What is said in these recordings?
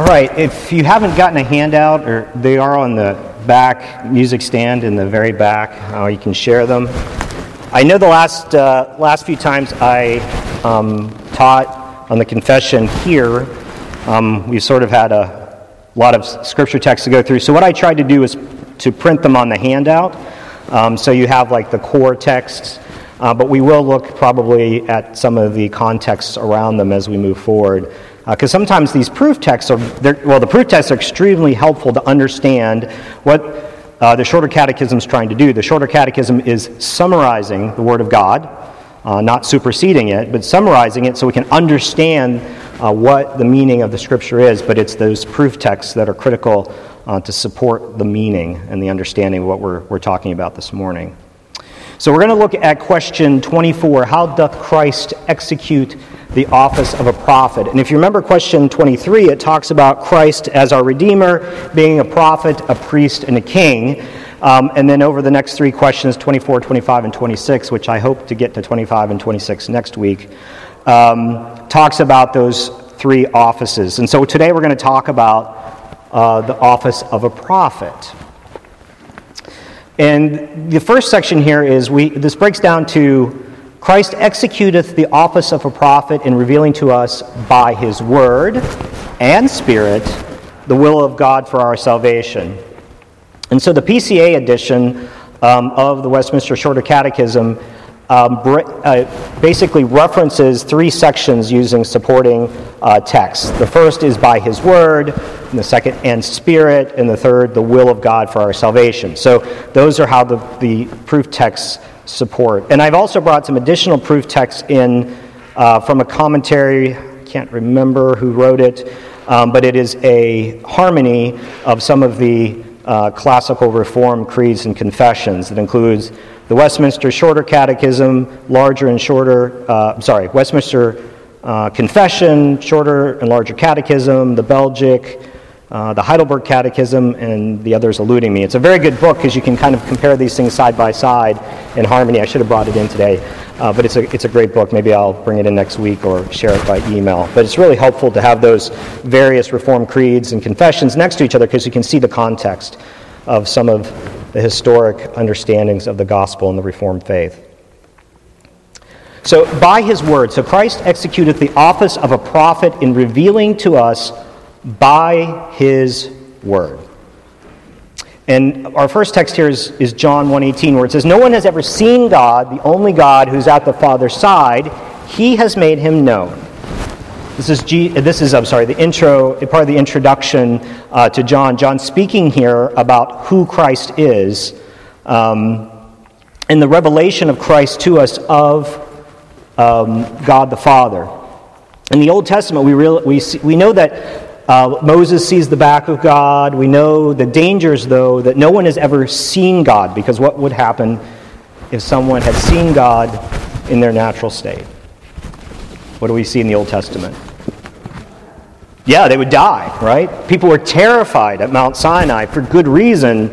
All right, if you haven't gotten a handout, or they are on the back music stand in the very back, you can share them. I know the last few times I taught on the confession here, we sort of had a lot of scripture text to go through. So what I tried to do is to print them on the handout, so you have like the core texts, but we will look probably at some of the contexts around them as we move forward. Because sometimes these proof texts the proof texts are extremely helpful to understand what the Shorter Catechism is trying to do. The Shorter Catechism is summarizing the Word of God, not superseding it, but summarizing it so we can understand what the meaning of the Scripture is. But it's those proof texts that are critical to support the meaning and the understanding of what we're talking about this morning. So we're going to look at question 24, how doth Christ execute the office of a prophet? And if you remember question 23, it talks about Christ as our Redeemer, being a prophet, a priest, and a king. And then over the next three questions, 24, 25, and 26, which I hope to get to 25 and 26 next week, talks about those three offices. And so today we're going to talk about the office of a prophet. And the first section here is, this breaks down to Christ executeth the office of a prophet in revealing to us by his word and spirit the will of God for our salvation. And so the PCA edition of the Westminster Shorter Catechism basically references three sections using supporting texts. The first is by his word, and the second, and spirit, and the third, the will of God for our salvation. So those are how the proof texts support. And I've also brought some additional proof texts in from a commentary. I can't remember who wrote it, but it is a harmony of some of the classical Reformed creeds and confessions. It includes the Westminster Shorter Catechism, Westminster Confession, Shorter and Larger Catechism, the Belgic, the Heidelberg Catechism, and the others eluding me. It's a very good book because you can kind of compare these things side by side in harmony. I should have brought it in today, but it's a great book. Maybe I'll bring it in next week or share it by email. But it's really helpful to have those various Reformed creeds and confessions next to each other because you can see the context of some of the historic understandings of the gospel and the Reformed faith. So, by his word, so Christ executeth the office of a prophet in revealing to us by his word. And our first text here is John 1:18, where it says, "No one has ever seen God, the only God who's at the Father's side. He has made him known." This is the intro, part of the introduction to John. John speaking here about who Christ is, and the revelation of Christ to us of God the Father. In the Old Testament, we know that Moses sees the back of God. We know the dangers, though, that no one has ever seen God, because what would happen if someone had seen God in their natural state? What do we see in the Old Testament? Yeah, they would die, right? People were terrified at Mount Sinai for good reason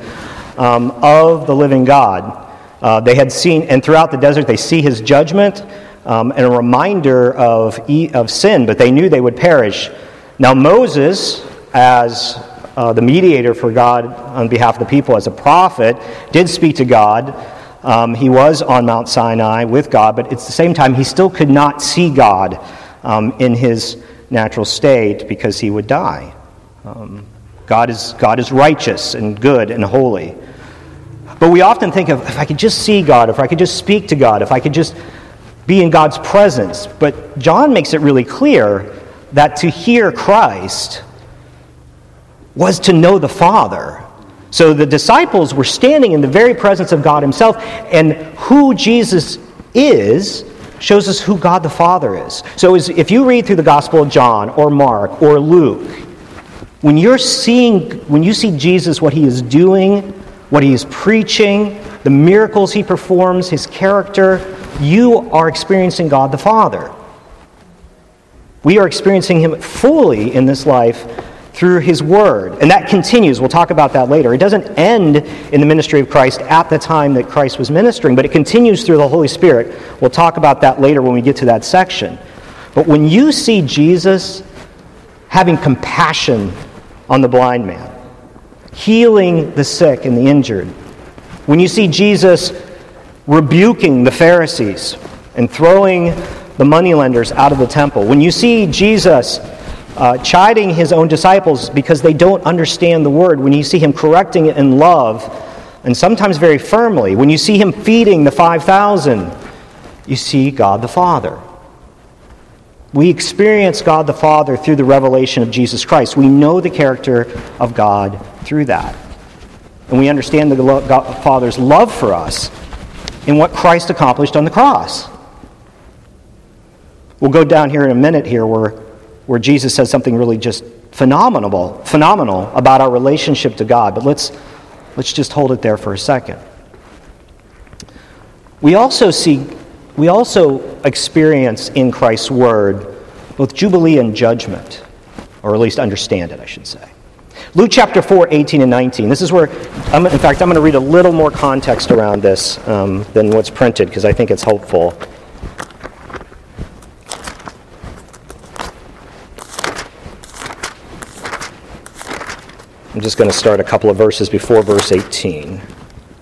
of the living God. They had seen, and throughout the desert, they see his judgment and a reminder of sin, but they knew they would perish. Now Moses, as the mediator for God on behalf of the people, as a prophet, did speak to God. He was on Mount Sinai with God, but at the same time, he still could not see God in his natural state because he would die. God is righteous and good and holy. But we often think of, if I could just see God, if I could just speak to God, if I could just be in God's presence. But John makes it really clear that to hear Christ was to know the Father. So the disciples were standing in the very presence of God himself, and who Jesus is shows us who God the Father is. So if you read through the Gospel of John or Mark or Luke, when you see Jesus, what he is doing, what he is preaching, the miracles he performs, his character, you are experiencing God the Father. We are experiencing him fully in this life through his word. And that continues. We'll talk about that later. It doesn't end in the ministry of Christ at the time that Christ was ministering, but it continues through the Holy Spirit. We'll talk about that later when we get to that section. But when you see Jesus, having compassion on the blind man, healing the sick and the injured. When you see Jesus rebuking the Pharisees and throwing the moneylenders out of the temple, when you see Jesus chiding his own disciples because they don't understand the word, when you see him correcting it in love, and sometimes very firmly, when you see him feeding the 5,000, you see God the Father. We experience God the Father through the revelation of Jesus Christ. We know the character of God through that. And we understand the Father's love for us in what Christ accomplished on the cross. We'll go down here in a minute here where Jesus says something really just phenomenal about our relationship to God. But let's just hold it there for a second. We also experience in Christ's word both jubilee and judgment, or at least understand it, I should say. Luke chapter 4, 18 and 19. This is where, I'm going to read a little more context around this than what's printed, because I think it's helpful. I'm just going to start a couple of verses before verse 18. It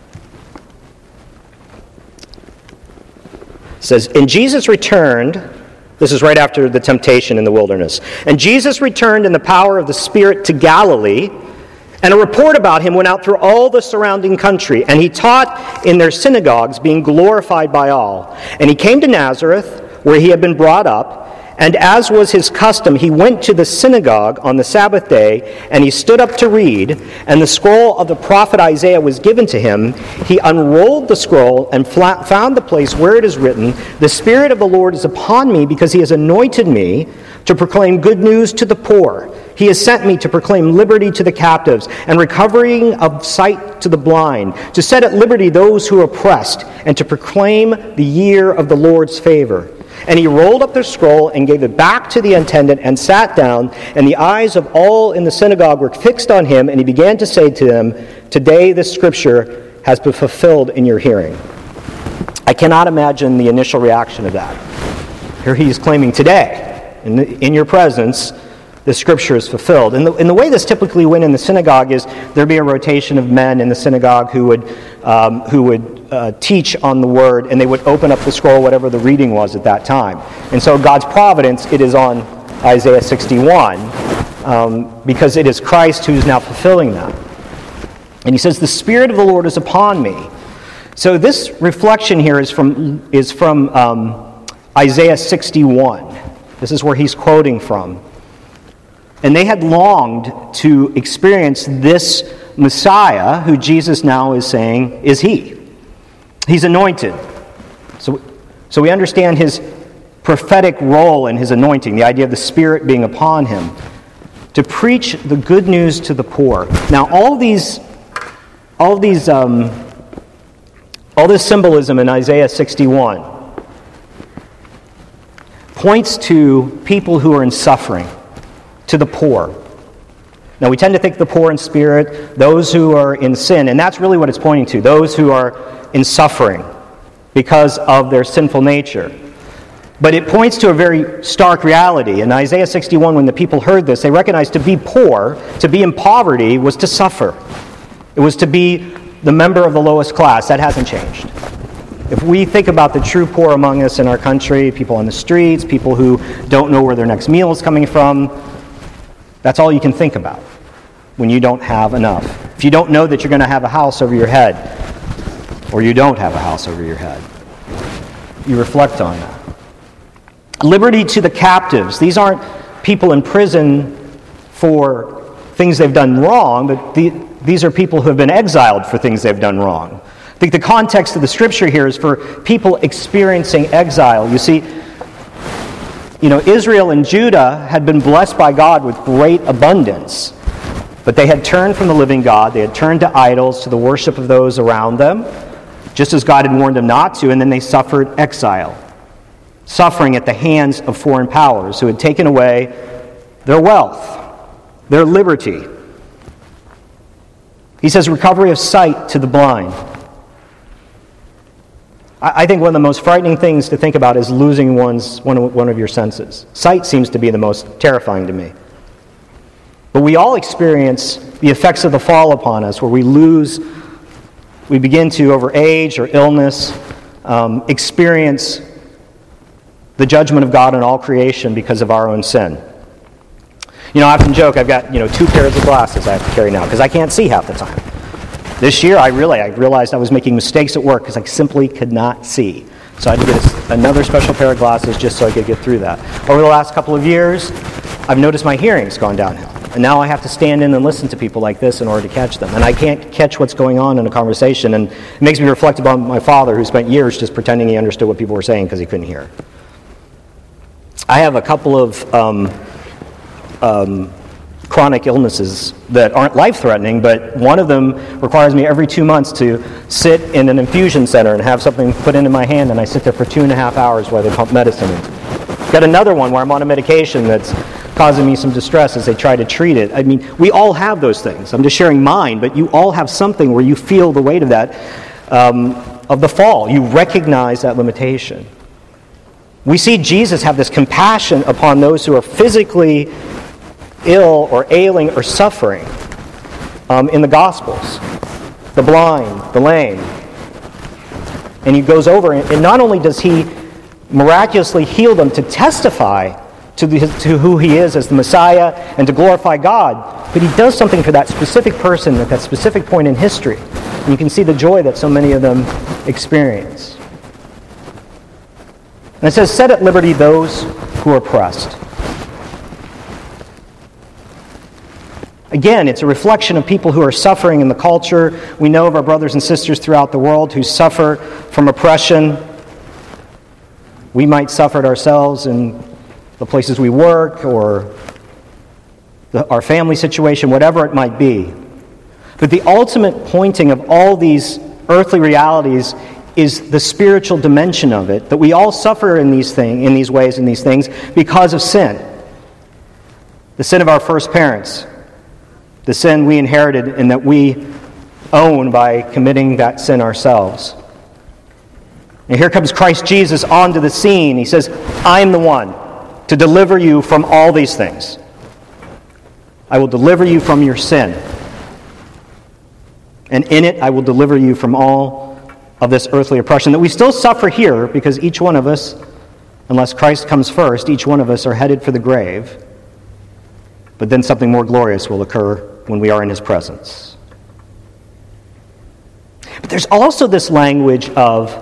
says, "And Jesus returned," this is right after the temptation in the wilderness, "and Jesus returned in the power of the Spirit to Galilee, and a report about him went out through all the surrounding country, and he taught in their synagogues, being glorified by all. And he came to Nazareth, where he had been brought up, and as was his custom, he went to the synagogue on the Sabbath day, and he stood up to read, and the scroll of the prophet Isaiah was given to him. He unrolled the scroll and found the place where it is written, 'The Spirit of the Lord is upon me, because he has anointed me to proclaim good news to the poor. He has sent me to proclaim liberty to the captives, and recovering of sight to the blind, to set at liberty those who are oppressed, and to proclaim the year of the Lord's favor.' And he rolled up the scroll and gave it back to the attendant and sat down, and the eyes of all in the synagogue were fixed on him, and he began to say to them, 'Today this scripture has been fulfilled in your hearing.'" I cannot imagine the initial reaction of that. Here he is claiming, today, in your presence, the scripture is fulfilled. And the way this typically went in the synagogue is there'd be a rotation of men in the synagogue who would teach on the word, and they would open up the scroll, whatever the reading was at that time. And so God's providence, it is on Isaiah 61, because it is Christ who's now fulfilling that. And he says, "The Spirit of the Lord is upon me." So this reflection here is from Isaiah 61. This is where he's quoting from. And they had longed to experience this Messiah, who Jesus now is saying is he. He's anointed. So we understand his prophetic role in his anointing, the idea of the Spirit being upon him, to preach the good news to the poor. Now, all this symbolism in Isaiah 61 points to people who are in suffering, to the poor. Now, we tend to think the poor in spirit, those who are in sin, and that's really what it's pointing to, those who are in suffering because of their sinful nature. But it points to a very stark reality. In Isaiah 61, when the people heard this, they recognized to be poor, to be in poverty, was to suffer. It was to be the member of the lowest class. That hasn't changed. If we think about the true poor among us in our country, people on the streets, people who don't know where their next meal is coming from, that's all you can think about when you don't have enough. If you don't know that you're going to have a house over your head, or you don't have a house over your head, you reflect on that. Liberty to the captives. These aren't people in prison for things they've done wrong, but these are people who have been exiled for things they've done wrong. I think the context of the scripture here is for people experiencing exile. You see, Israel and Judah had been blessed by God with great abundance, but they had turned from the living God. They had turned to idols, to the worship of those around them, just as God had warned them not to, and then they suffered exile, suffering at the hands of foreign powers who had taken away their wealth, their liberty. He says, recovery of sight to the blind. I think one of the most frightening things to think about is losing one of your senses. Sight seems to be the most terrifying to me. But we all experience the effects of the fall upon us, where we begin to, over age or illness, experience the judgment of God on all creation because of our own sin. I often joke I've got 2 pairs of glasses I have to carry now because I can't see half the time. This year I realized I was making mistakes at work because I simply could not see. So I had to get another special pair of glasses just so I could get through that. Over the last couple of years, I've noticed my hearing's gone downhill. And now I have to stand in and listen to people like this in order to catch them. And I can't catch what's going on in a conversation. And it makes me reflect upon my father, who spent years just pretending he understood what people were saying because he couldn't hear. I have a couple of chronic illnesses that aren't life-threatening, but one of them requires me every 2 months to sit in an infusion center and have something put into my hand, and I sit there for 2.5 hours while they pump medicine in. Got another one where I'm on a medication that's causing me some distress as they try to treat it. I mean, we all have those things. I'm just sharing mine, but you all have something where you feel the weight of that, of the fall. You recognize that limitation. We see Jesus have this compassion upon those who are physically ill or ailing or suffering in the Gospels. The blind, the lame. And he goes over, and not only does he miraculously heal them to testify to who he is as the Messiah and to glorify God, but he does something for that specific person at that specific point in history. And you can see the joy that so many of them experience. And it says, set at liberty those who are oppressed. Again, it's a reflection of people who are suffering in the culture. We know of our brothers and sisters throughout the world who suffer from oppression. We might suffer it ourselves in the places we work or our family situation, whatever it might be. But the ultimate pointing of all these earthly realities is the spiritual dimension of it, that we all suffer in these things because of sin. The sin of our first parents, the sin we inherited and that we own by committing that sin ourselves. And here comes Christ Jesus onto the scene. He says, I'm the one to deliver you from all these things. I will deliver you from your sin. And in it, I will deliver you from all of this earthly oppression that we still suffer here, because each one of us, unless Christ comes first, each one of us are headed for the grave. But then something more glorious will occur when we are in his presence. But there's also this language of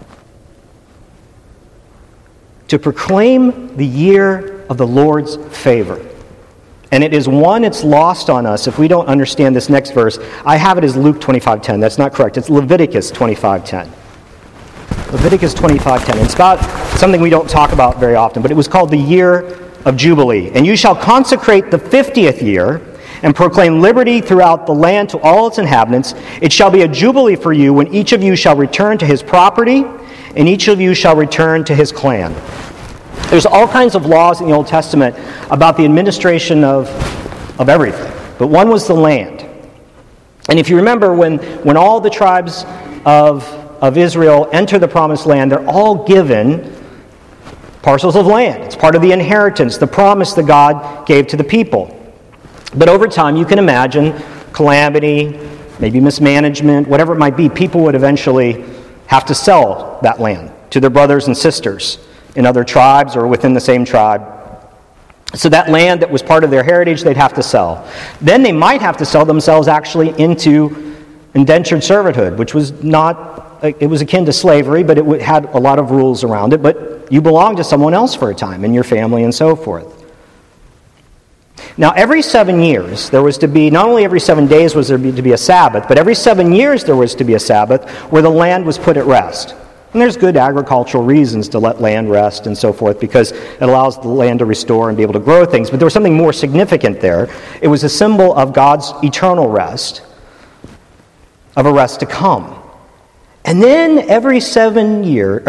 to proclaim the year of the Lord's favor. And it is one it's lost on us if we don't understand this next verse. I have it as Luke 25:10. That's not correct. It's Leviticus 25:10. Leviticus 25:10. It's about something we don't talk about very often, but it was called the year of Jubilee. And you shall consecrate the 50th year and proclaim liberty throughout the land to all its inhabitants. It shall be a jubilee for you when each of you shall return to his property, and each of you shall return to his clan. There's all kinds of laws in the Old Testament about the administration of everything. But one was the land. And if you remember, when all the tribes of Israel enter the promised land, they're all given parcels of land. It's part of the inheritance, the promise that God gave to the people. But over time, you can imagine calamity, maybe mismanagement, whatever it might be, people would eventually have to sell that land to their brothers and sisters in other tribes or within the same tribe. So that land that was part of their heritage, they'd have to sell. Then they might have to sell themselves actually into indentured servitude, which was it was akin to slavery, but it had a lot of rules around it. But you belonged to someone else for a time, and your family and so forth. Now, every 7 years, there was to be, not only every 7 days was there to be a Sabbath, but every 7 years there was to be a Sabbath where the land was put at rest. And there's good agricultural reasons to let land rest and so forth, because it allows the land to restore and be able to grow things. But there was something more significant there. It was a symbol of God's eternal rest, of a rest to come. And then every 7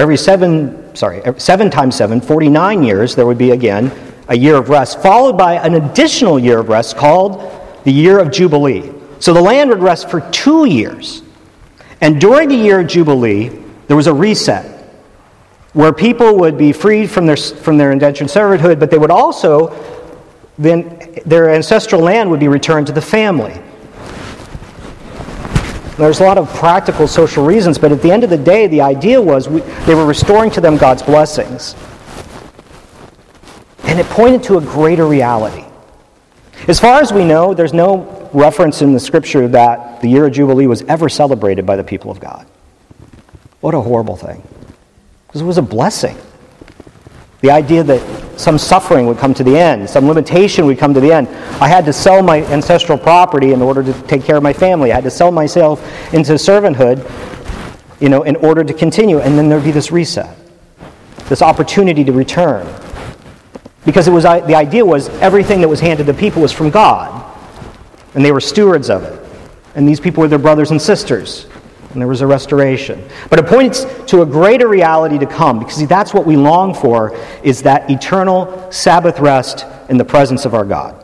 times 7, 49 years, there would be again a year of rest, followed by an additional year of rest called the year of Jubilee. So the land would rest for 2 years. And during the year of Jubilee, there was a reset where people would be freed from their indentured servitude, but they would also then their ancestral land would be returned to the family. There's a lot of practical social reasons, but at the end of the day, the idea was they were restoring to them God's blessings. And it pointed to a greater reality. As far as we know, there's no reference in the Scripture that the year of Jubilee was ever celebrated by the people of God. What a horrible thing. Because it was a blessing. The idea that some suffering would come to the end, some limitation would come to the end. I had to sell my ancestral property in order to take care of my family. I had to sell myself into servanthood, in order to continue. And then there'd be this reset, this opportunity to return. Because the idea was everything that was handed to people was from God, and they were stewards of it. And these people were their brothers and sisters, and there was a restoration. But it points to a greater reality to come, because that's what we long for, is that eternal Sabbath rest in the presence of our God.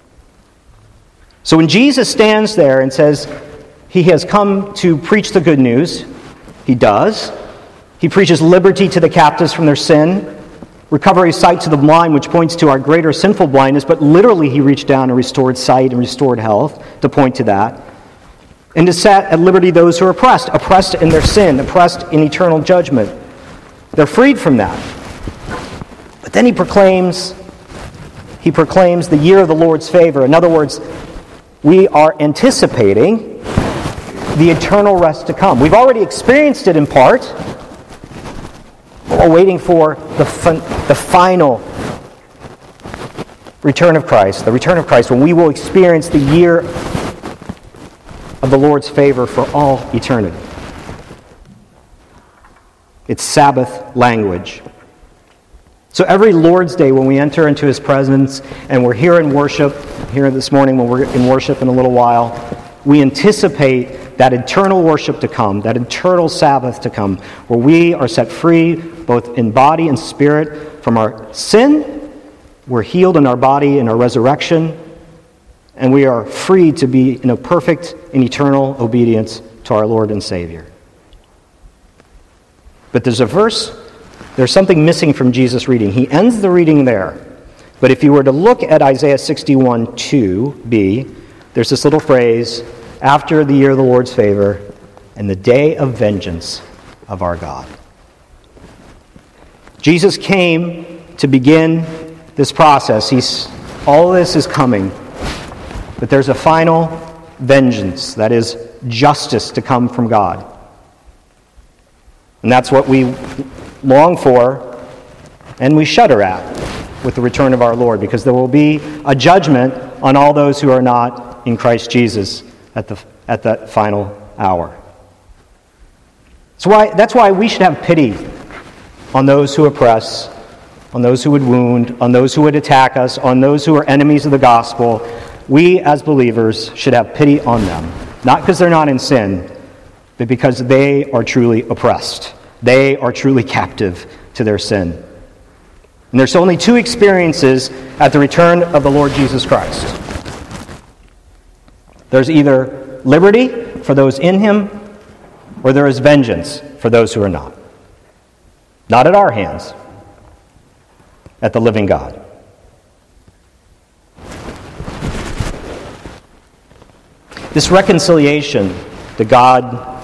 So when Jesus stands there and says he has come to preach the good news, he does. He preaches liberty to the captives from their sin, recovery of sight to the blind, which points to our greater sinful blindness, but literally he reached down and restored sight and restored health to point to that. And to set at liberty those who are oppressed in their sin, oppressed in eternal judgment. They're freed from that. But then he proclaims the year of the Lord's favor. In other words, we are anticipating the eternal rest to come. We've already experienced it in part, but we're waiting for the final return of Christ, when we will experience the year of the Lord's favor for all eternity. It's Sabbath language. So every Lord's Day when we enter into His presence and we're here in worship, here this morning when we're in worship in a little while, we anticipate that eternal worship to come, that eternal Sabbath to come, where we are set free both in body and spirit from our sin. We're healed in our body in our resurrection, and we are free to be in a perfect and eternal obedience to our Lord and Savior. But there's something missing from Jesus' reading. He ends the reading there. But if you were to look at Isaiah 61:2b, there's this little phrase, after the year of the Lord's favor and the day of vengeance of our God. Jesus came to begin this process. All of this is coming. But there's a final vengeance, that is justice to come from God. And that's what we long for and we shudder at with the return of our Lord, because there will be a judgment on all those who are not in Christ Jesus at that final hour. So that's why we should have pity on those who oppress, on those who would wound, on those who would attack us, on those who are enemies of the gospel. We as believers should have pity on them, not because they're not in sin, but because they are truly oppressed. They are truly captive to their sin. And there's only two experiences at the return of the Lord Jesus Christ. There's either liberty for those in Him, or there is vengeance for those who are not. Not at our hands, at the living God. This reconciliation that God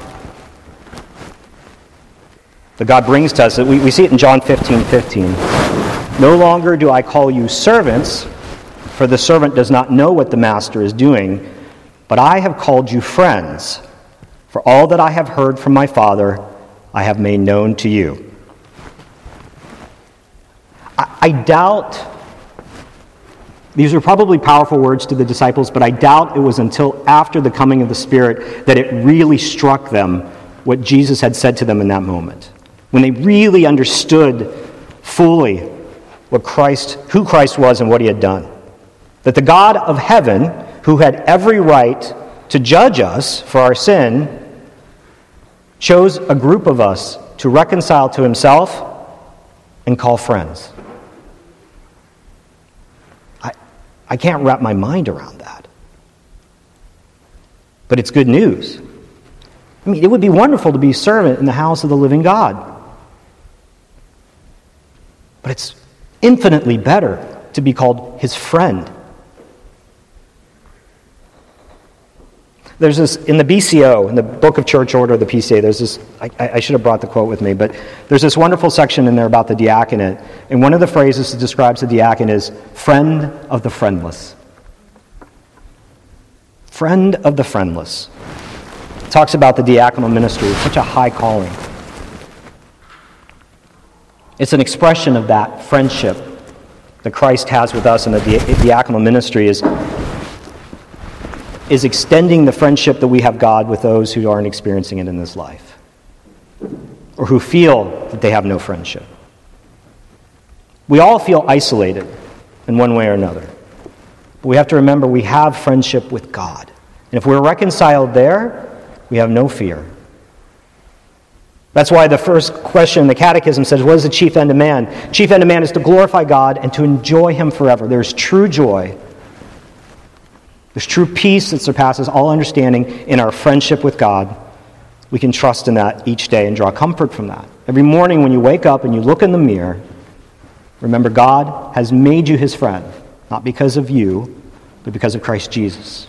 brings to us, we see it in John 15:15. No longer do I call you servants, for the servant does not know what the master is doing, but I have called you friends, for all that I have heard from my Father I have made known to you. I doubt, these are probably powerful words to the disciples, but I doubt it was until after the coming of the Spirit that it really struck them what Jesus had said to them in that moment. When they really understood fully who Christ was and what He had done. That the God of heaven, who had every right to judge us for our sin, chose a group of us to reconcile to Himself and call friends. I can't wrap my mind around that. But it's good news. I mean, it would be wonderful to be a servant in the house of the living God. But it's infinitely better to be called His friend There's this, in the BCO, in the Book of Church Order of the PCA, there's this, I should have brought the quote with me, but there's this wonderful section in there about the diaconate. And one of the phrases that describes the diaconate is, friend of the friendless. Friend of the friendless. It talks about the diaconal ministry. It's such a high calling. It's an expression of that friendship that Christ has with us, and the diaconal ministry is extending the friendship that we have God with those who aren't experiencing it in this life, or who feel that they have no friendship. We all feel isolated in one way or another. But we have to remember we have friendship with God. And if we're reconciled there, we have no fear. That's why the first question in the Catechism says, what is the chief end of man? Chief end of man is to glorify God and to enjoy Him forever. There's true joy. There's true peace that surpasses all understanding in our friendship with God. We can trust in that each day and draw comfort from that. Every morning when you wake up and you look in the mirror, remember God has made you His friend, not because of you, but because of Christ Jesus.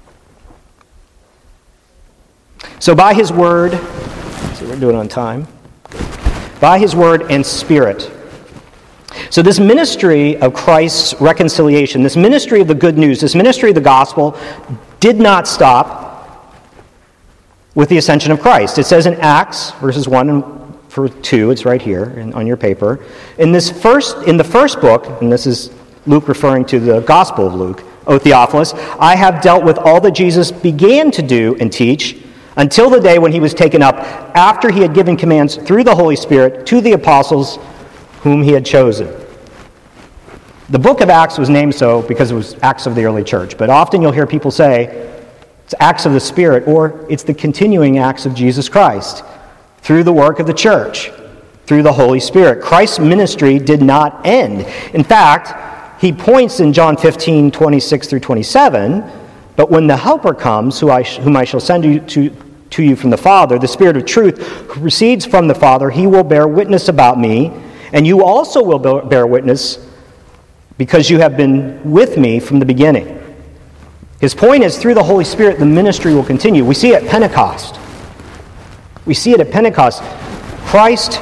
So by His word, so we're doing on time, by His word and Spirit. So this ministry of Christ's reconciliation, this ministry of the good news, this ministry of the gospel did not stop with the ascension of Christ. It says in Acts, verses 1 and 2, it's right here on your paper, in the first book, and this is Luke referring to the Gospel of Luke, O Theophilus, I have dealt with all that Jesus began to do and teach until the day when He was taken up, after He had given commands through the Holy Spirit to the apostles whom He had chosen. The book of Acts was named so because it was Acts of the early church, but often you'll hear people say it's Acts of the Spirit, or it's the continuing acts of Jesus Christ through the work of the church, through the Holy Spirit. Christ's ministry did not end. In fact, He points in John 15, 26 through 27, but when the Helper comes, whom I shall send to you from the Father, the Spirit of truth, who proceeds from the Father, He will bear witness about me, and you also will bear witness because you have been with me from the beginning. His point is, through the Holy Spirit, the ministry will continue. We see it at Pentecost. We see it at Pentecost. Christ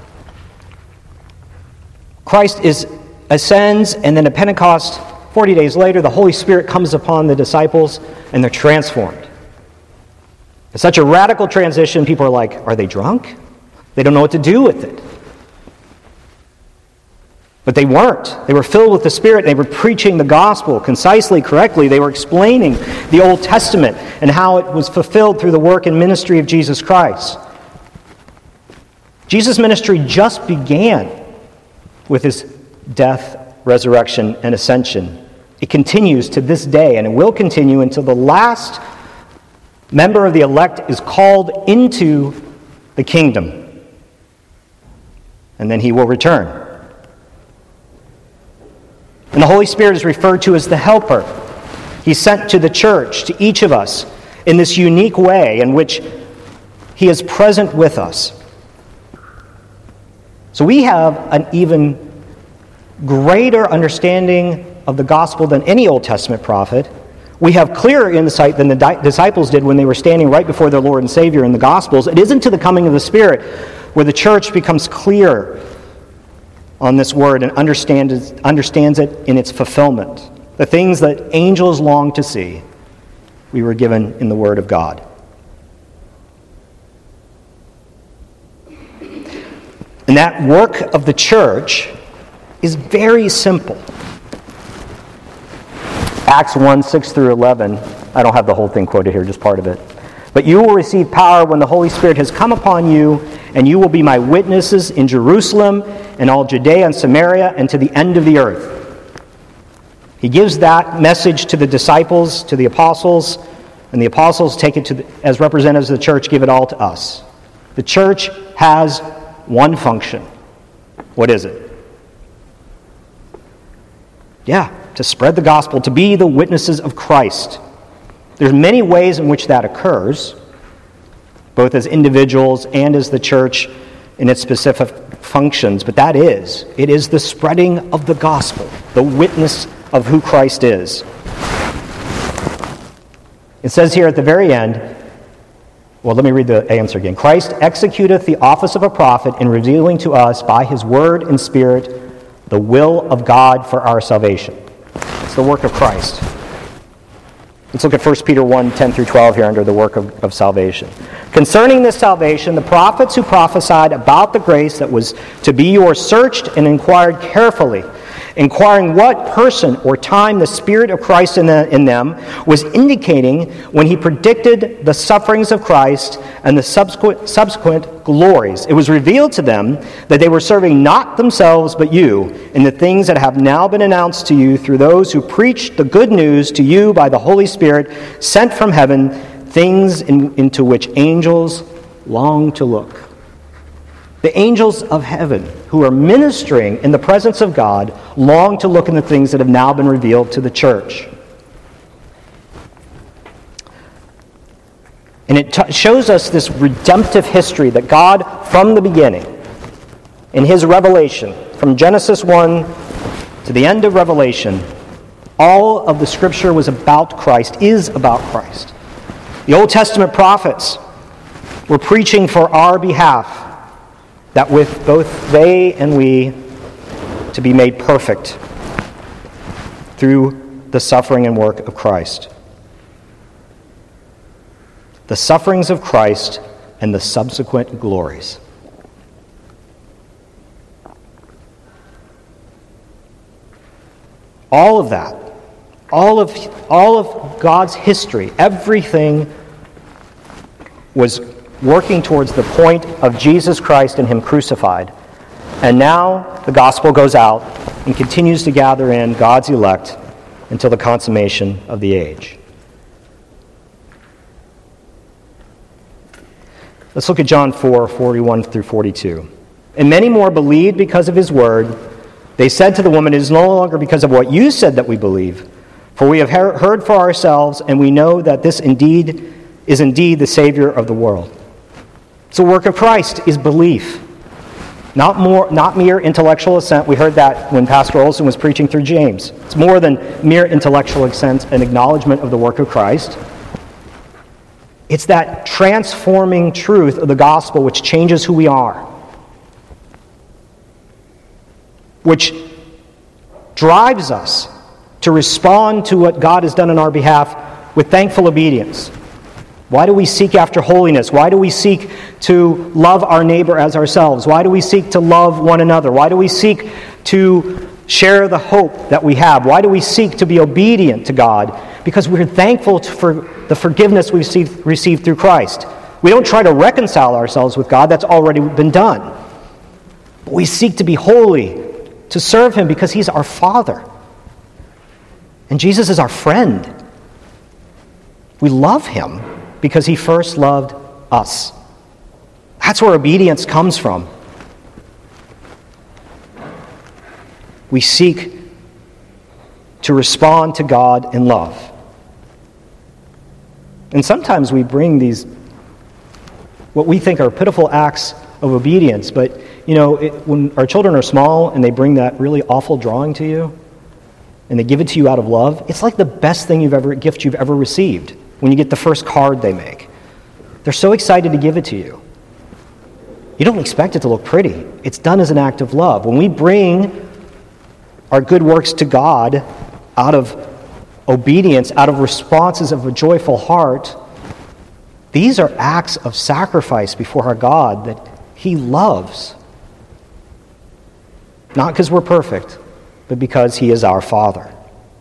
ascends, and then at Pentecost, 40 days later, the Holy Spirit comes upon the disciples, and they're transformed. It's such a radical transition, people are like, are they drunk? They don't know what to do with it. But they weren't. They were filled with the Spirit, and they were preaching the gospel concisely, correctly. They were explaining the Old Testament and how it was fulfilled through the work and ministry of Jesus Christ. Jesus' ministry just began with His death, resurrection, and ascension. It continues to this day, and it will continue until the last member of the elect is called into the kingdom. And then He will return. And the Holy Spirit is referred to as the Helper. He's sent to the church, to each of us, in this unique way in which He is present with us. So we have an even greater understanding of the gospel than any Old Testament prophet. We have clearer insight than the disciples did when they were standing right before their Lord and Savior in the Gospels. It isn't to the coming of the Spirit where the church becomes clear on this word and understands it in its fulfillment. The things that angels long to see, we were given in the Word of God. And that work of the church is very simple. Acts 1, 6 through 11. I don't have the whole thing quoted here, just part of it. But you will receive power when the Holy Spirit has come upon you, and you will be my witnesses in Jerusalem and all Judea and Samaria and to the end of the earth. He gives that message to the disciples, to the apostles, and the apostles take it as representatives of the church, give it all to us. The church has one function. What is it? Yeah, to spread the gospel, to be the witnesses of Christ. There's many ways in which that occurs, both as individuals and as the church in its specific functions, but it is the spreading of the gospel, the witness of who Christ is. It says here at the very end, well, let me read the answer again. Christ executeth the office of a prophet in revealing to us by his word and spirit the will of God for our salvation. It's the work of Christ. Let's look at 1 Peter 1, 10 through 12 here under the work of salvation. Concerning this salvation, the prophets who prophesied about the grace that was to be yours searched and inquired carefully, inquiring what person or time the Spirit of Christ in them was indicating when he predicted the sufferings of Christ and the subsequent glories. It was revealed to them that they were serving not themselves but you in the things that have now been announced to you through those who preach the good news to you by the Holy Spirit sent from heaven, things into which angels long to look. The angels of heaven who are ministering in the presence of God long to look in the things that have now been revealed to the church. And it shows us this redemptive history that God, from the beginning, in his revelation, from Genesis 1 to the end of Revelation, all of the Scripture was about Christ, is about Christ. The Old Testament prophets were preaching for our behalf, that with both they and we to be made perfect through the suffering and work of Christ. The sufferings of Christ and the subsequent glories. All of that, all of God's history, everything was working towards the point of Jesus Christ and him crucified. And now the gospel goes out and continues to gather in God's elect until the consummation of the age. Let's look at John 4, 41 through 42. And many more believed because of his word. They said to the woman, it is no longer because of what you said that we believe, for we have heard for ourselves, and we know that this is indeed the Savior of the world. So the work of Christ is belief, not mere intellectual assent. We heard that when Pastor Olson was preaching through James. It's more than mere intellectual assent and acknowledgement of the work of Christ. It's that transforming truth of the gospel which changes who we are, which drives us to respond to what God has done on our behalf with thankful obedience. Why do we seek after holiness? Why do we seek to love our neighbor as ourselves? Why do we seek to love one another? Why do we seek to share the hope that we have? Why do we seek to be obedient to God? Because we're thankful for the forgiveness we received through Christ. We don't try to reconcile ourselves with God. That's already been done. But we seek to be holy, to serve him because he's our Father. And Jesus is our friend. We love him because he first loved us. That's where obedience comes from. We seek to respond to God in love. And sometimes we bring these, what we think are pitiful acts of obedience, but when our children are small and they bring that really awful drawing to you, and they give it to you out of love, it's like the best gift you've ever received. When you get the first card they make, they're so excited to give it to you. You don't expect it to look pretty. It's done as an act of love. When we bring our good works to God out of obedience, out of responses of a joyful heart, these are acts of sacrifice before our God that he loves. Not because we're perfect, but because he is our Father.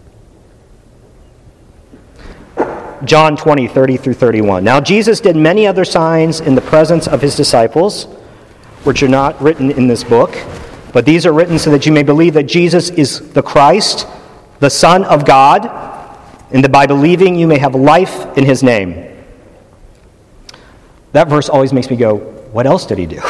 John 20, 30 through 31. Now Jesus did many other signs in the presence of his disciples, which are not written in this book, but these are written so that you may believe that Jesus is the Christ, the Son of God, and that by believing you may have life in his name. That verse always makes me go, what else did he do?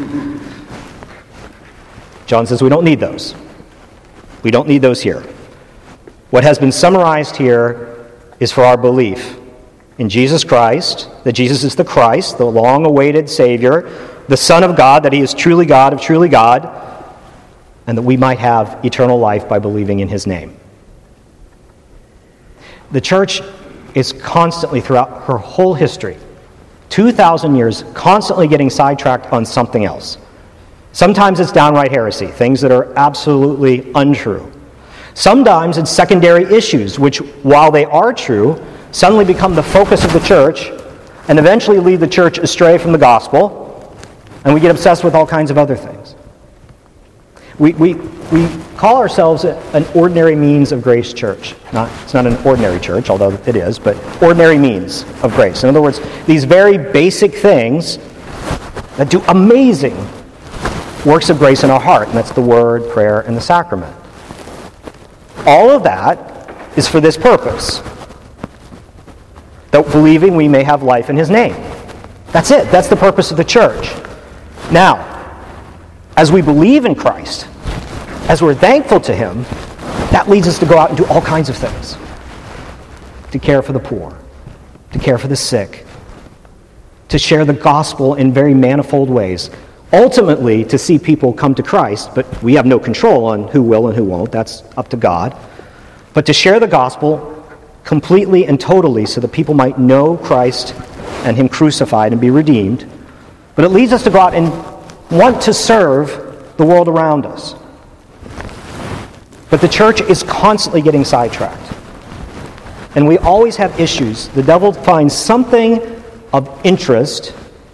John says we don't need those. We don't need those here. What has been summarized here is for our belief in Jesus Christ, that Jesus is the Christ, the long-awaited Savior, the Son of God, that he is truly God of truly God, and that we might have eternal life by believing in his name. The church is constantly, throughout her whole history, 2,000 years, constantly getting sidetracked on something else. Sometimes it's downright heresy, things that are absolutely untrue. Sometimes it's secondary issues, which, while they are true, suddenly become the focus of the church and eventually lead the church astray from the gospel, and we get obsessed with all kinds of other things. We call ourselves an ordinary means of grace church. It's not an ordinary church, although it is, but ordinary means of grace. In other words, these very basic things that do amazing works of grace in our heart, and that's the word, prayer, and the sacrament. All of that is for this purpose, that believing we may have life in His name. That's it. That's the purpose of the church. Now, as we believe in Christ, as we're thankful to Him, that leads us to go out and do all kinds of things. To care for the poor, to care for the sick, to share the gospel in very manifold ways. Ultimately, to see people come to Christ, but we have no control on who will and who won't. That's up to God. But to share the gospel completely and totally so that people might know Christ and Him crucified and be redeemed. But it leads us to go out and want to serve the world around us. But the church is constantly getting sidetracked. And we always have issues. The devil finds something of interest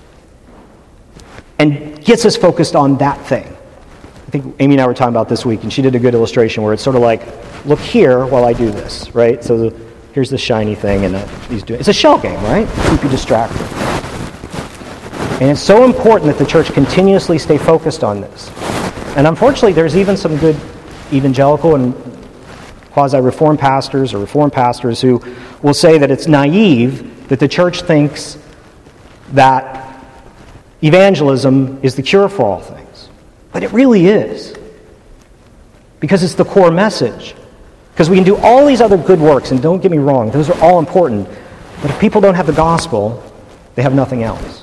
and gets us focused on that thing. I think Amy and I were talking about this week, and she did a good illustration where it's sort of like, look here while I do this, right? So here's the shiny thing, and he's doing. It's a shell game, right? Keep you distracted. And it's so important that the church continuously stay focused on this. And unfortunately, there's even some good evangelical and quasi-reformed pastors or reformed pastors who will say that it's naive that the church thinks that evangelism is the cure for all things. But it really is. Because it's the core message. Because we can do all these other good works, and don't get me wrong, those are all important. But if people don't have the gospel, they have nothing else.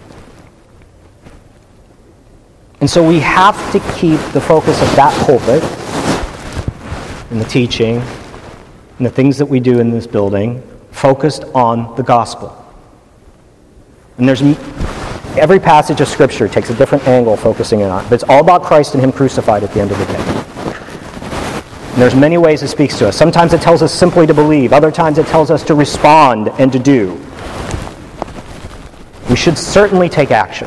And so we have to keep the focus of that pulpit and the teaching and the things that we do in this building focused on the gospel. And every passage of Scripture takes a different angle focusing on it, but it's all about Christ and Him crucified at the end of the day. And there's many ways it speaks to us. Sometimes it tells us simply to believe. Other times it tells us to respond and to do. We should certainly take action.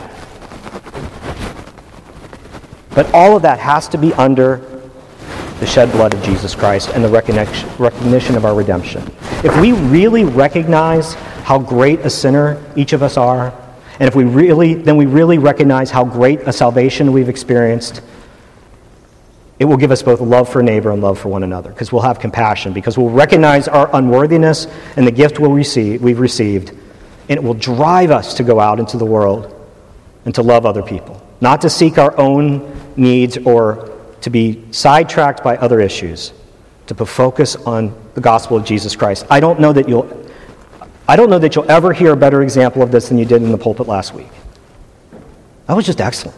But all of that has to be under the shed blood of Jesus Christ and the recognition of our redemption. If we really recognize how great a sinner each of us are, and if we really recognize how great a salvation we've experienced, it will give us both love for neighbor and love for one another, because we'll have compassion, because we'll recognize our unworthiness and the gift we've received, and it will drive us to go out into the world and to love other people, not to seek our own needs or to be sidetracked by other issues, to put focus on the gospel of Jesus Christ. I don't know that you'll ever hear a better example of this than you did in the pulpit last week. That was just excellent.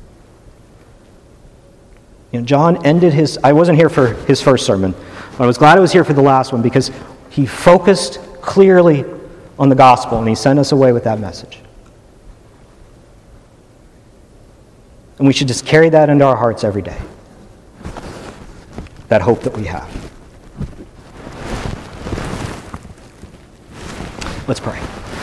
John ended I wasn't here for his first sermon, but I was glad I was here for the last one, because he focused clearly on the gospel, and he sent us away with that message. And we should just carry that into our hearts every day. That hope that we have. Let's pray.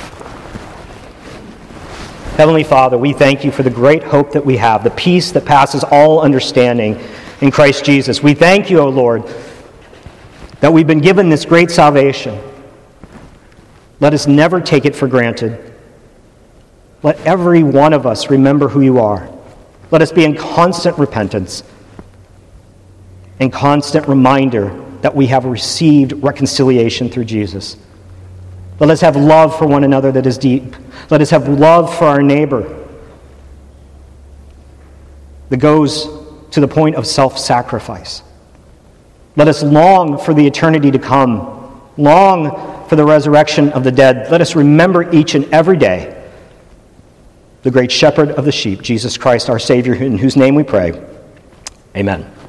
Heavenly Father, we thank you for the great hope that we have, the peace that passes all understanding in Christ Jesus. We thank you, O Lord, that we've been given this great salvation. Let us never take it for granted. Let every one of us remember who you are. Let us be in constant repentance and constant reminder that we have received reconciliation through Jesus. Let us have love for one another that is deep. Let us have love for our neighbor that goes to the point of self-sacrifice. Let us long for the eternity to come, long for the resurrection of the dead. Let us remember each and every day the great shepherd of the sheep, Jesus Christ, our Savior, in whose name we pray. Amen.